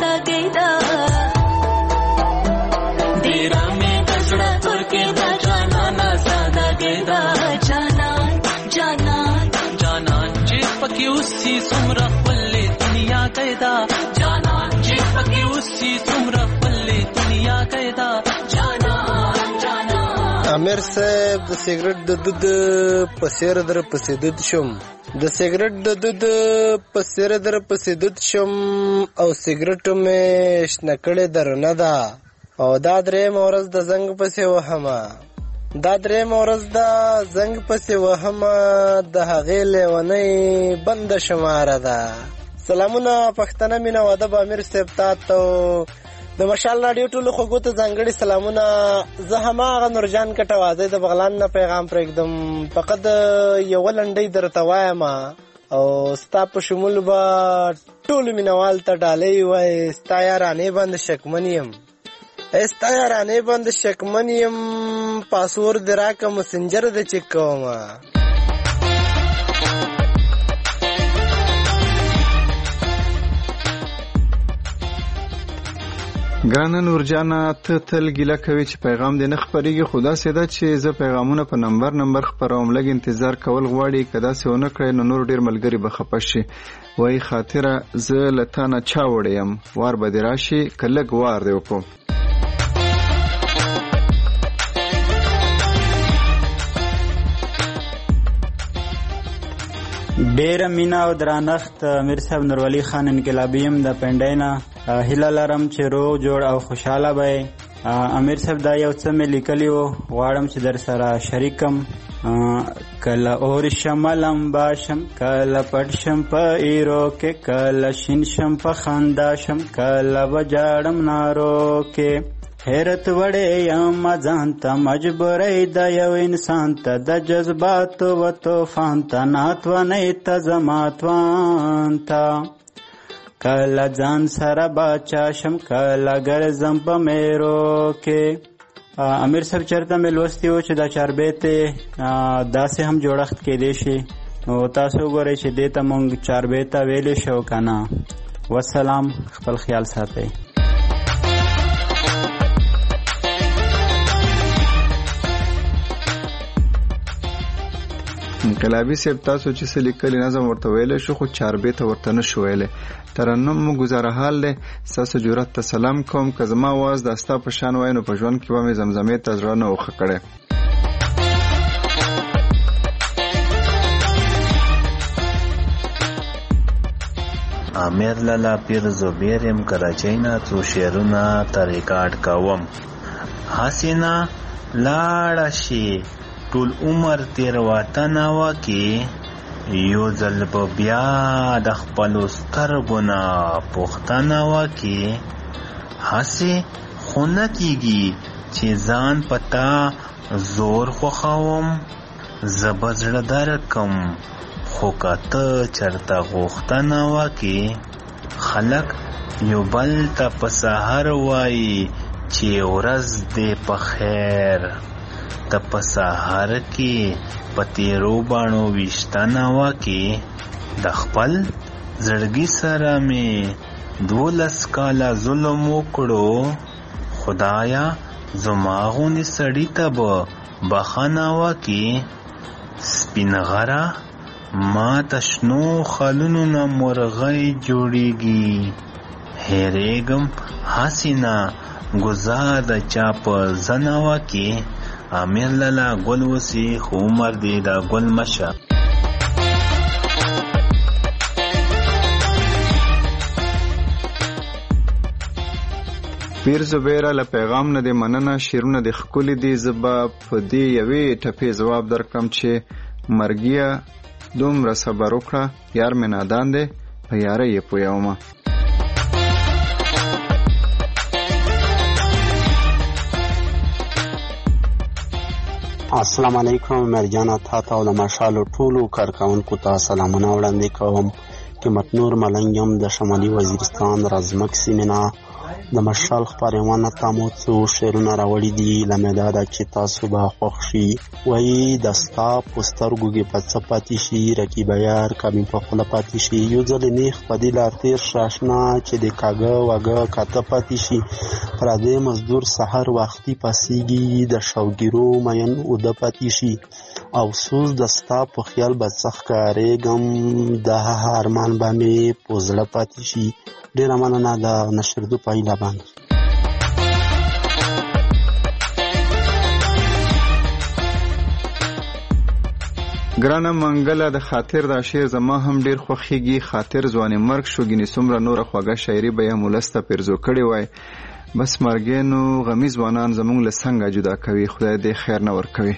اوسې څومره ښکلې دنیا کیدا جانان چې پکې اوسې څومره ښکلې دنیا کیدا جانان جانان. امیر صاحب د سیګریټ د دود په سیر در پسې دود شم، د سیګریټ د دود په سیر در پسې دود شم او سیګریټ مې شنه کړې درنه ده او دا درېیمه ورځ د زنګ پسې وهمه، دا درېیمه ورځ د زنګ پسې وهمه د هغې لیونۍ بنده شماره ده. سلامونه پښتنه مینه او ادب امیر صاحب تاسو د مشال راډیو ټولو خوږو ته ځانګړي سلامونه. زه هماغه نورجان کټه وازی د بغلان نه پیغام پرېږدم. فقط یوه لنډۍ درته وایم او ستا په شمول به ټولو مینوال ته ډالۍ وایي. ستا یارانې باندې شکمن یم، ستا یارانې باندې شکمن یم، پاسورډ دې راکړه مسنجر دې چک کومه. ګرانه نورجانه ته تل ګیله کوي چې پیغام دې نه خپرېږي، خو داسې ده چې زه پیغامونه په نمبر خپروم، لږ انتظار کول غواړي. که داسې ونه کړی نو نور ډېر ملګري به خفه شي. وایي خاطره زه له تا نه چا وړی یم، وار به دې راشي که لږ وار دې وکړو. ډیره مینا او درانښت امیر صاحب نورولي خان انقلابي یم د پنډۍ نه. هیله لرم چې روغ جوړ او خوشحاله به امیر صاحب. دا یو څه مې لیکلي وو، غواړم چې در سره شریکم. کله اور شملم باشم، کله پټ شم په ایرو کې، کله شین شم په خندا شم، کله بجاړم نارو کې. حیرت وړې یم ځان ته، مجبورۍ د یو انسان ته، د جذباتو و طوفان ته، ناتوانۍ ته زما توان ته. کله ځان سره باچا شم، کله ګرځم په میرو کې. امیر صاحب چېرته مې لوستی و چې دا چاربیتې داسې هم جوړښت کېدی شي، نو تاسو وګورئ چې دې ته مونږ چاربیته ویلی شو که نه. والسلام، خپل خیال ساتئ. انقلابي صاحب تاسو چې څه لیکلي نظم ورته ویلی شو، خو چاربیته ورته نه شو ویلی. ترنم مو ګزاره حال دی، ستاسو جرأت ته سلام کوم. که زما واز دا ستا په شان وای نو په ژوند کې به مې زمزمې ته زړه نه وښه کړی. امیر لالا پیر زبیر یم کراچۍ نه، څو شعرونه ته ریکارډ کوم. حسینه لاړه شي ټول عمر تېروتنه وکړي، یو ځل به بیا د خپلو سترګو نه پوښتنه وکړي. هسې خو نه کېږي چې ځان په تا زور خوښوم، زه به زړه درکم خو که ته چېرته غوښتنه وکړي. خلک یو بل ته په سحر وایي چې ورځ دې په خیر، ته په سحر کې په تیرو باڼو ویشتنه وکړي. د خپل زړګي سره مې 12 کاله ظلم وکړو، خدایا زما غوندې سړي ته به بخښنه وکړي. سپین غره ما ته شنو خالونو نه مرغۍ جوړیږي، هېرېږم هسې نه ګزار د چا په زنه وکړي. امیر لالا ګل وسی خو عمر دی دا ګل مشه. پیر زبیره له پیغام نه دی مننه، شعرونه دی ښکلي دي. زه به په دې یوې ټپې ځواب درکړم چې مرګیه دومره صبر وکړه، یار مې نادان دی په یارۍ یې پویومه. السلام علیکم مرجانه، تا ته او د مشالو ټولو کارکوونکو ته سلامونه وړاندې کوم. قیمت نور ملنګ یم د شمالي وزیرستان رازمک سیمې نه. د مشال خپرونه ته مو څو شعرونه راوړي دي، لمې دا ده چې تاسو به خوښ شي. وایي د ستا په سترګو کې په څه پاتې شي، رقیبه یار کمې په خوله پاتې شي. یو ځل نیغ په دې لار تېر شه اشنا، چې د کاږه واږه کاته پاتې شي. پردی مزدور سحر وختي پاسیږي، د شوګیرو مین اوده پاتې شي. افسوس د ستا په خیال به څه ښکارېږم دغه ارمان به مې په زړه پاتې شي. ډېره مننه د نشردو په هیله باندې. ګرانه منګله د خاطر دا شعر زما هم ډېر خوښیږي. خاطر ځواني مرګ شو ګینې څومره نوره خوږه شاعري به یې مولسته پیرزو کړې وای. بس مرګینو غمي ځوانان زمونږ له څنګه جدا کوي. خدای دې خیر نه ورکوي.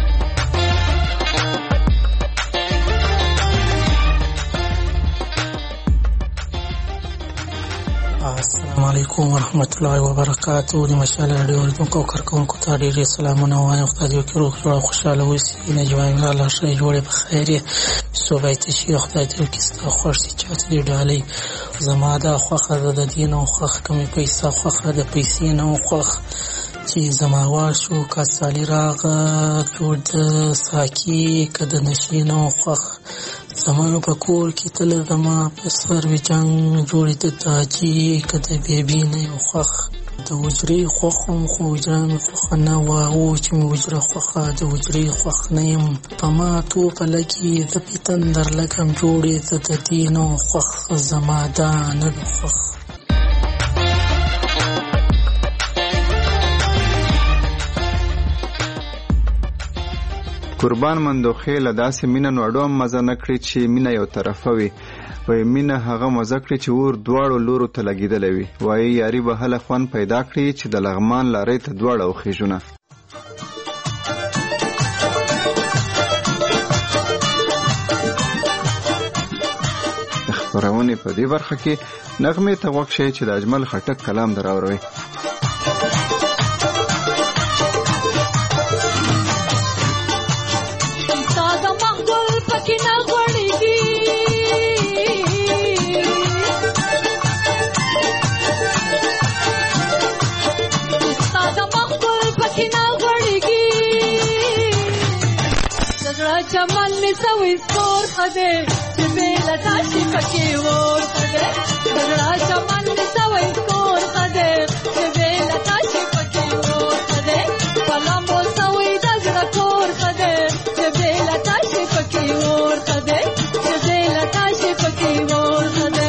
السلام علیکم ورحمت الله وبرکاتو. د مشال راډیو اوریدونکو او کارکوونکو ته ډېر سلامونه وایم. خدای دې وکړي روغ جوړ او خوشحاله اوسئ. نجیب امیر الله ښه جوړې په خیر یې صوبه ته شي. خدای دې وکړي ستا خوښ شي چاته دې ډالۍ. زما دا خوښه ده د دې نه خوښ که مې پیسه خوښه د پیسې نه خوښ چې زما وار شو کاسالي راغه جوړ د ساکي که د نشې نه خوښ. زما په کور کې تل زما په سر وي جنګ جوړې د تاجي که د بیبي نه یو خوښ. د حجرې خوښ هم خو حجره مې خوښه نه وه. او چې مې حجره خوښه د حجرې خوښ نه یم. په ما توپه لګي زه پې تندر لګم جوړې زه د دې نه خوښ. زما دا نه ده خوښ. قربان مندوخې له داسې مینه نو اډو هم مزه نه کړي چې مینه یو طرفه وي. وایي مینه هغه مزه کړي چې اور دواړو لورو ته لګېدلی وي. وایي یاري به هله خوند پیدا کړي چې د لغمان لارۍ ته دواړه وخیژونه. د خپرونې په دې برخه کې نغمې ته غوږ شئ چې د اجمل خټک کلام در اورئ. چمن می سوی سپور خده چې بیله تاشي پکې ور خده. زړه چمن می سوی سپور خده چې بیله تاشي پکې ور خده. پلمبو سوی د زړه کور خده چې بیله تاشي پکې ور خده. چې بیله تاشي پکې ور خده.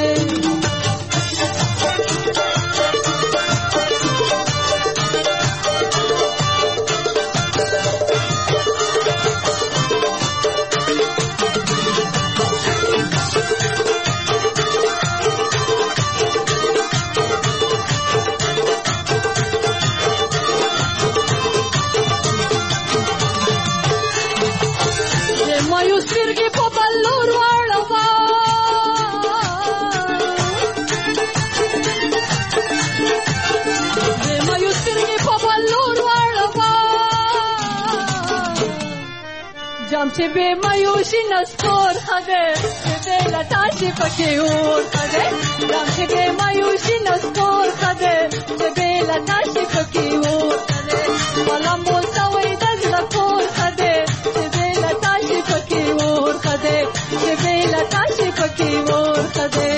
جام چې به مایوشي نستور خده چې بیله تاشي پکې ور خده. جام چې به مایوشي نستور خده چې بیله تاشي پکې ور خده. پلمبو سوی د زړه کور خده چې بیله تاشي پکې ور خده. چې بیله تاشي پکې ور خده.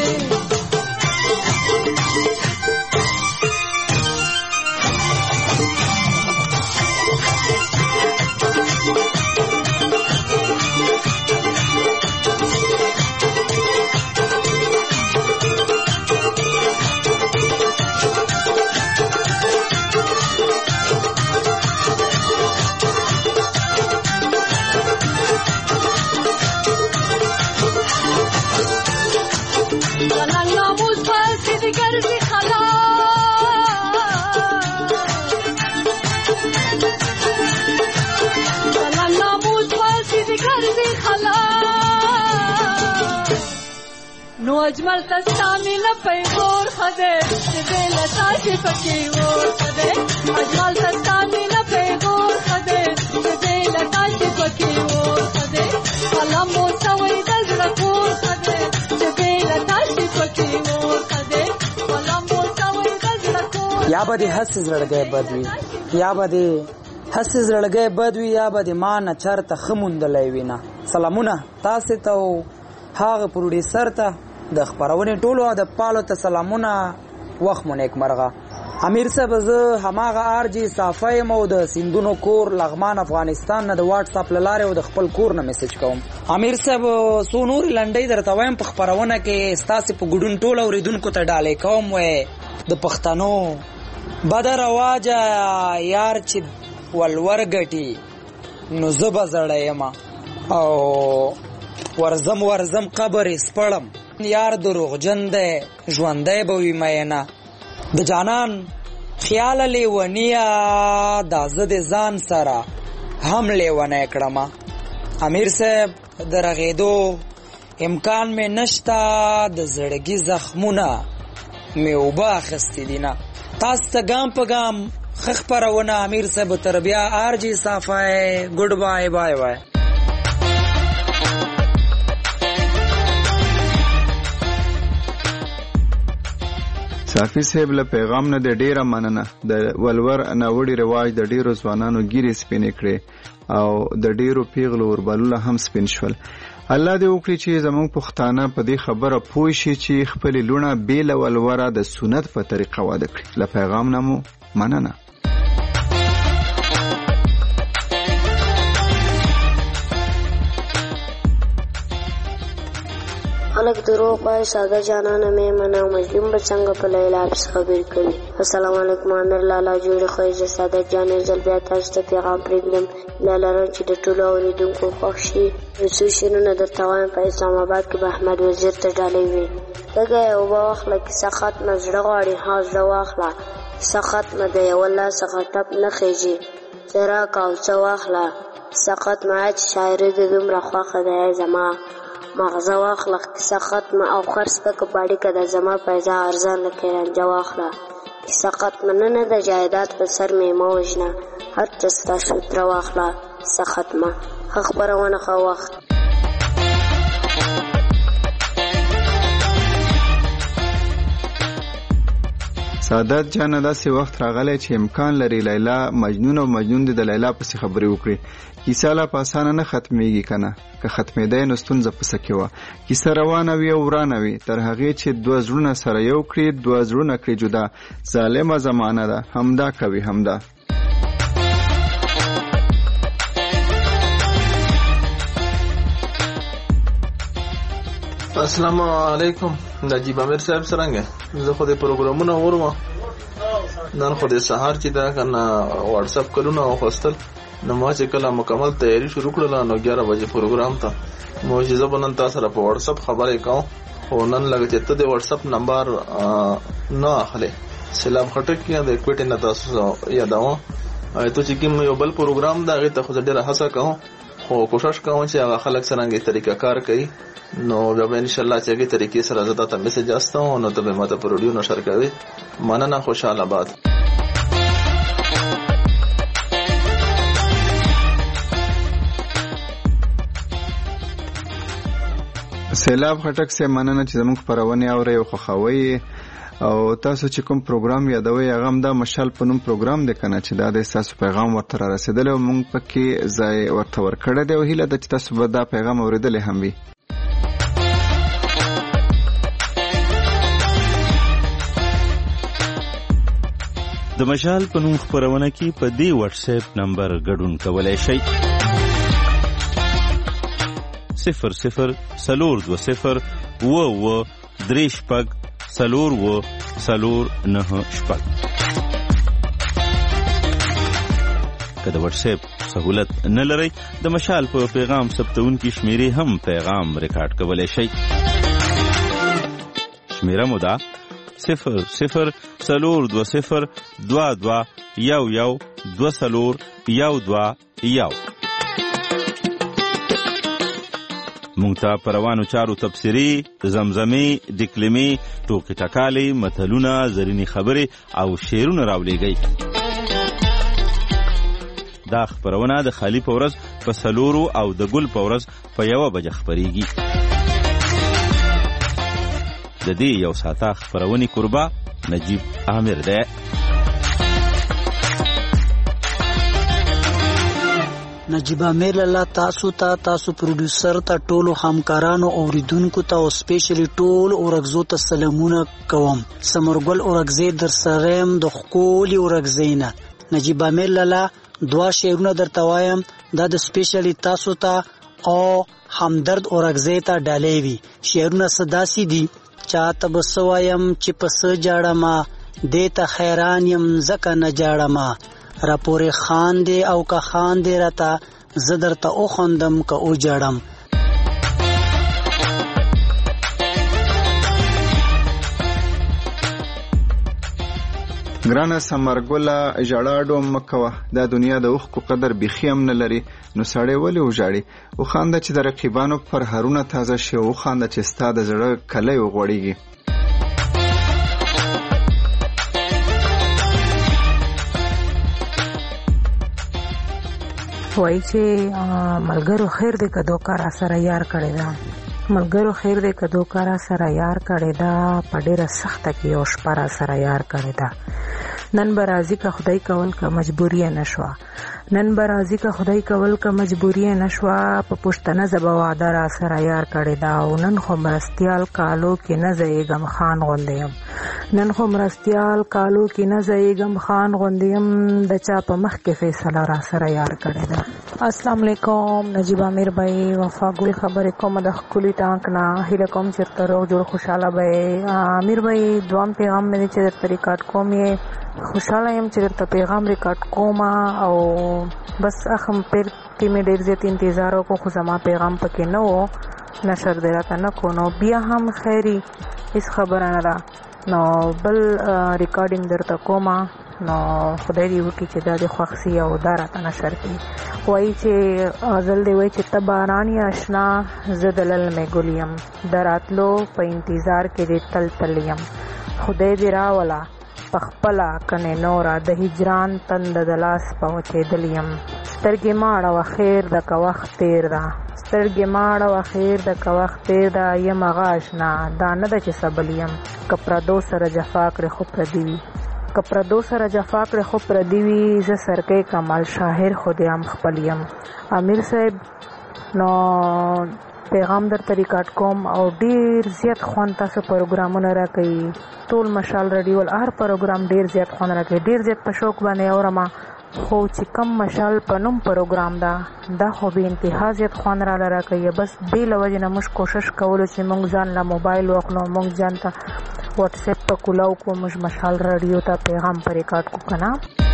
نو اجمل تستانی نه پیغور خده چې بیله تاشي پکې ور خده. اجمل تستانی نه پیغور خده چې بیله تاشي پکې ور خده. پلمبو سوی د زړه کور خده چې بیله تاشي پکې ور خده. پلمبو سوی د زړه کور. یا به دې هسې زړګی بد وي یا به دې هسې زړګی بد وي یا به دې ما نه چرته ښه موندلی وي نه. سلامونه تاسې ته او هغه پروډیسر ته د خپرونې ټولو د پالو ته سلامونه. وخت مو نیکمرغه. امیر صاحب زه هماغه آرجی صافه یم او د سیندونو کور لغمان افغانستان نه د واټس اپ له لارې او د خپل کور نه میسج کوم. امیر صاحب څو نورې لنډۍ درته وایم په خپرونه کې ستاسې په ګډون ټول اورېدونکو ته ډالۍ کوم. وی د پښتنو بده رواجه یار چې ولور ګټي نو زه به زړی یم او ورزم قبر سپړم یار دروغجن دی ژوندی به وي مینه د جانان خیال لیونیه دا زه د ځان سره هم لیونی کړم. امیر صاحب د رغېدو امکان مې نشته د زړګي زخمونه مې اوبه اخیستې دي نه. تاسو ته ګام په ګام ښه خپرونه. امیر صاحب تر بیا آرجی صافی ګډ بای بای بای. صافي صاحب له پیغام نه د ډیره مننه. د ولور ناوړي رواج د ډیرو ځوانانو ګیرې سپینې کړې او د ډیرو پیغلو وربالونه هم سپین شول. الله دې وکړي چې زموږ پښتانه په دې خبره پوه شي چې خپلې لوڼه بې له ولوره د سنت په طریقه واده کړي. له پیغام نه مو مننه. خلق دروغ وایي ساده جانانه مې منه مظلوم به څنګه په لیلا پس خبر کوي. السلام علیکم امیر لالا جوړې خوښ زه ساده جانې زل بیا تاسو ته پیغام پرېږدم. لرم چې د ټولو اورېدونکو خوښ شي. یو څو شعرونه درته وایم. په اسلام آباد کې به احمد وزیر ته ډالۍ وي. تږی اوبه واخله کیسه ختمه زړه غواړي ها زړه واخله کیسه ختمه د یوه لاسه څخه ټپ نه خیږي څه راکه او څه واخله کیسه ختمه چې شاعري دې دومره خوښه دی زما مغزه واخله کیسه ختمه او خرڅ پکه باډي که د زما پیسه ارزان لکه رنجه واخله کیسه ختمه نه د جایداد په سر مې مه وژنه هر څه ستا شوتره واخله کیسه ختمه. ښه خپرونه ښه وخت. سعادت جان داسې وخت راغلی چې امکان لري لیلا مجنون او مجنون د لیلا پسې خبرې وکړي. کیسه لا په اسانه نه ختمیږي کنه که ختمېدی نو ستونزه پسې کې وه. کیسه روانه وي او ورانه وي تر هغې چې دوه زړونه سره یو کړي دوه زړونه کړي جدا. ظالمه زمانه ده همدا کوي همدا. السلام علیکم نجیب امیر صاحب څرنګه زه خو د پروګرامونه اورم نن خو د سهار چې دا کنه واتس اپ کلونه واخستل نو ما چې کله مکمل تیاری شروع کړل نو 11 بجې پروګرام ته مو چې زبنن تاسو سره په واتس اپ خبرې کوم خو نن لږ چې ته د واتس اپ نمبر نه اخلي سلام خټک یا د کوټې نه تاسو یاداو ته چې کوم یو بل پروګرام دا غي ته خو ډیره هڅه کوم خو کوشش کوم چې هغه خلک څنګه طریقه کار کوي نو بیا به ان شاء الله چې هغه طریقې سره زه تاسو ته میسج استم نو ته به ماته پر ویډیو نشر کوي. مننه خوشاله باد. سیلاب خټک سه مننه چې زموږ پرونه اوري او خوښوي او تاسو چې کوم پروګرام یادوي هغه هم د مشال په نوم پروګرام دی کنه چې دا د تاسو پیغام ورته رسیدل او موږ پکې ځای ورته ورکړی دی او هیله ده چې تاسو به دا پیغام اوریدلی هم وي. د مشال په نوم خپرونه کې په دې واتس اپ نمبر ګډون کولای شئ 00 420 و درې شپږ څلور و څلور نه شپږ. که د واتس اپ سهولت نه لرئ د مشال په پیغام ثبتونکي شمیرې هم پیغام ریکارډ کولای شئ. شمیره مو ده 00 420 22 11 20 مونږ ته په روانو چارو تبصرې زمزمې ډکلمې ټوکې ټکالې متلونه زرینې خبرې او شعرونه راولیږئ. دا خپرونه د خالي په ورځ په 4 او د ګل په ورځ په 1 بجه خپریږي. د دې یو ساعته خپرونې قربا نجیب عامر دی. نجیب امیر لاله تاسو پروډوسر ته ټولو همکارانو اوریدونکو ته او سپیشلی ټول اورګزو ته سلامونه کوم. سمرګل اورګزی در سرم د خولي اورګزینا نجیب امیر لاله دوا شعرونه درته وایم دا د سپیشلی تاسو ته او همدرد اورګزی ته ډالې وی. شعرونه صداسي دي چاته بسوایم چې پس جاړما دیتا حیران یم زکه نه جاړما را پورې خان دی او که خان دی راته زه درته وخندم که وجاړم. ګرانه سمرګله ژړاډو مکوه دا دنیا د اوښکو قدر بیخي هم نه لري نو سړی ولې وژاړي. وخانده چې د رقیبانو پر هرونه تازه شي وخانده چې ستا د زړه کلی وغوړېږي. وای چې ملګرو خیر دې کدو کار سره یار کړی دا ملګرو خیر دې کدو کار سره یار کړی دا په ډیره سخته کې او شپره سره یار کړی دا نن برازي کا خدای کول کا مجبوری نشوا نن برازي کا خدای کول کا مجبوری نشوا په پښتنه زبا وعده را سره یار کړی دا او نن خو مرستيال کالو کې نه زېګم خان غوندیم نن خو مرستيال کالو کې نه زېګم خان غوندیم د چا په مخ کې فیصله را سره یار کړی دا. السلام علیکم نجیب امیر بھائی وفا ګل خبرې کوم د خولي ټانک نه هله کوم چرته روغ جوړ خوشاله بھائی امیر بھائی دوام پیغام مې چې د طریقات کوم یې خوشاله يم چې ته پیغام ریکارډ کوم او بس اخم پر کې مې ډېر زیات انتظار وکړو خو زما پیغام پکې نه و نشر دی راته نه کو نو بیا هم خیری هیڅ خبره نه ده نو بل ریکارډینګ درته کوم نو خدای دې وکړي چې دا د خوښي او دا راته نشر کړي. وایي چې غزل دی وایي چې ته باران یا اشنا زه دلل مې ګل یم دراتلو په انتظار کې دې تل تل یم خدای دې راولا پخپلا کنه نورا د هجران تند د لاس پوچې دلیم سترګې ماړه وخیر د کوخت تیر دا سترګې ماړه وخیر د کوخت تیر دا یم غاشنا دا نه د چې سبلیم کپرا دو سره جفا کړ خو پردی کپرا دو سره جفا کړ خو پردی ز سرکې کمال شاهر خودم خپلیم. امیر صاحب نو پیغام در ریکارډ کوم او ډیر زیات خوان تاسو پروګرامونه راکړي ټول مشال رادیو هر پروګرام ډیر زیات خوان راکړي ډیر زیات په شوق باندې اورما خو چې کم مشال پنوم پروګرام دا خو به انتها زیات خوان را راکړي بس به لوجه نه مش کوشش کولو چې مونږ ځان لا موبایل واخلو مونږ ځان ته واتس اپ په کولاو کو مش مشال رادیو ته پیغام پر ریکارډ کو کنه.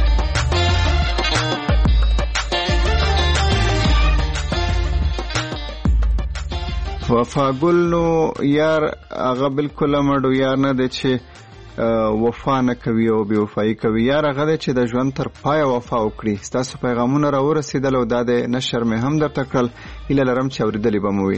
وفاګل نو یار هغه بالکل مړو یار نه دی چې وفا نه کوي او بې وفایي کوي یار هغه دی چې د ژوند تر پایه وفا وکړي. ستاسو پیغامونه راورسېدل او دا د نشر مې هم درته کړل هیله لرم چې اورېدلې به مو وي.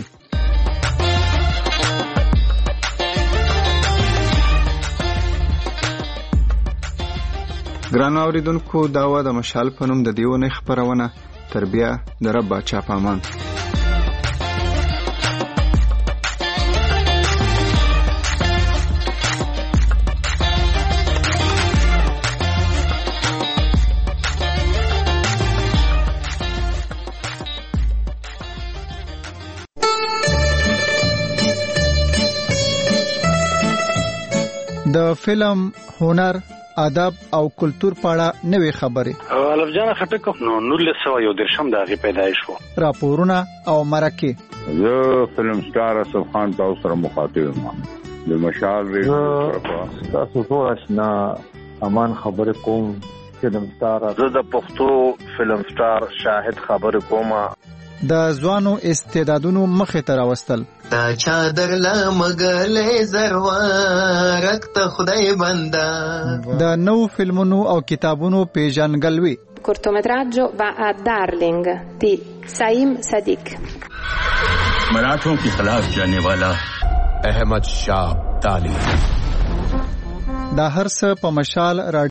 ګرانو اورېدونکو دا وه د مشال په نوم د دې اونۍ خپرونه تر بیا د رب باچا په امان. د فلم هنر ادب او کلچر په اړه نوې خبرې الف جان خټک نو 1913 د هغه پیدایش وو راپورونه او مرکه زه فلم سٹار اسف خان تاسو سره مخاطب یم د مشال ریډیو تاسو ټول آشنا امان خبر کوم فلم سٹار زه د پښتو فلم سٹار شاهد خبر کوم د ځوانو استعدادونو مخه ته راوستل دا چادر لا مګلې زروارک ته خدای بندا د نو فلمونو او کتابونو پیژنګلوي cortometraggio va a Darling di Saim Sadiq मराठों के खिलाफ जाने वाला अहमद शाह ताली دا هر څه په مشال